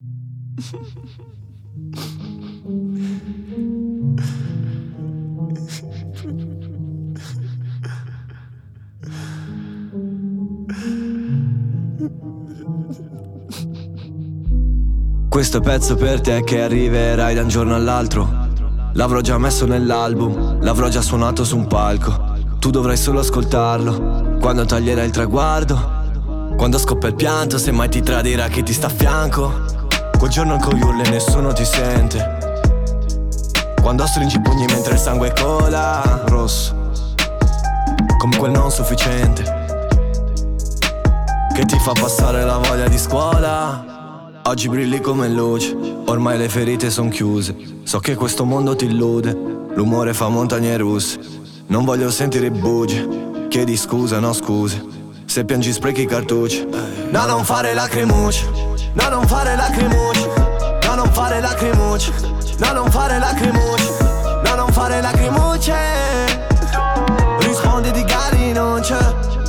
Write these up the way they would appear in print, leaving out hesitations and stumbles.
Questo pezzo per te che arriverai da un giorno all'altro. L'avrò già messo nell'album, l'avrò già suonato su un palco. Tu dovrai solo ascoltarlo quando taglierai il traguardo, quando scoppia il pianto, se mai ti tradirà chi ti sta a fianco. Quel giorno con gli urli e nessuno ti sente, quando stringi i pugni mentre il sangue cola rosso, come quel non sufficiente che ti fa passare la voglia di scuola. Oggi brilli come luce, ormai le ferite son chiuse. So che questo mondo ti illude, l'umore fa montagne russe. Non voglio sentire bugie, chiedi scusa, no scuse. Se piangi sprechi cartucce. No, non fare lacrimucce, no, non fare lacrimucce, no, non fare lacrimucce, no, non fare lacrimucce, no, non fare lacrimucce. Rispondi di gari non c'è,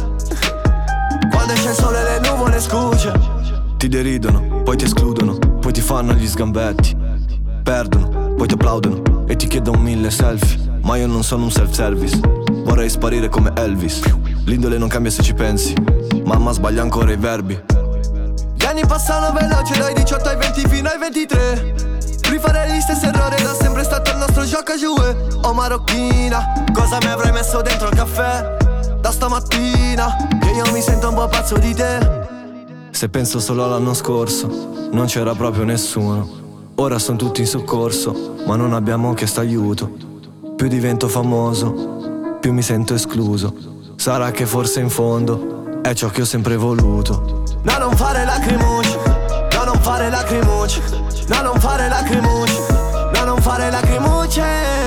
quando esce il sole le nuvole scuce. Ti deridono, poi ti escludono, poi ti fanno gli sgambetti. Perdono, poi ti applaudono e ti chiedono 1000 selfie. Ma io non sono un self-service, vorrei sparire come Elvis. L'indole non cambia se ci pensi, mamma sbaglia ancora i verbi. Gli anni passano veloci dai 18 ai 20 fino ai 23. Rifare gli stessi errori da sempre è stato il nostro gioco a jouer. Oh marocchina, cosa mi avrai messo dentro al caffè da stamattina, che io mi sento un po' pazzo di te. Se penso solo all'anno scorso, non c'era proprio nessuno. Ora sono tutti in soccorso, ma non abbiamo chiesto aiuto. Più divento famoso, più mi sento escluso. Sarà che forse in fondo è ciò che ho sempre voluto. No, non fare lacrimucce, no, non fare lacrimucce, no, non fare lacrimucce, no, non fare lacrimucce.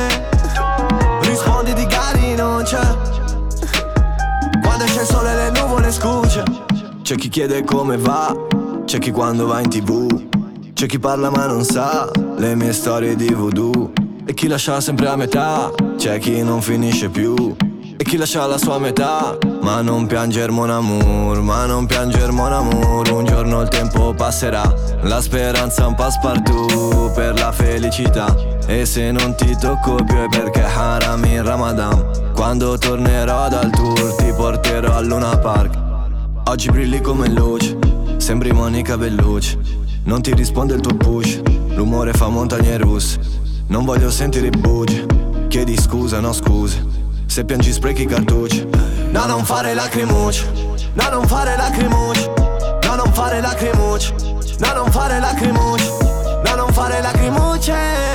Rispondi di gari non c'è, quando esce il sole le nuvole scuce. C'è chi chiede come va, c'è chi quando va in TV, c'è chi parla ma non sa le mie storie di voodoo. E chi lascia sempre a metà, c'è chi non finisce più, e chi lascia la sua metà. Ma non pianger mon amour, ma non pianger mon amour. Un giorno il tempo passerà, la speranza un passepartout per la felicità. E se non ti tocco più è perché haram in Ramadan. Quando tornerò dal tour ti porterò al Luna Park. Oggi brilli come luce, sembri Monica Bellucci. Non ti risponde il tuo push, l'umore fa montagne russe. Non voglio sentire bugie, chiedi scusa, no scuse. Se piangi sprechi cartucce. No, non fare lacrimucce, no, non fare lacrimucce, no, non fare lacrimucce, no, non fare lacrimucce, no, non fare lacrimucce.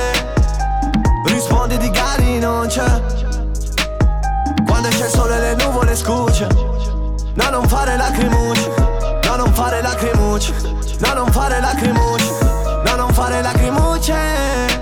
Rispondi di gari non c'è, quando esce il sole le nuvole scuce. No, non fare lacrimucce, no, non fare lacrimucce, no, non fare lacrimucce, no, non fare lacrimucce.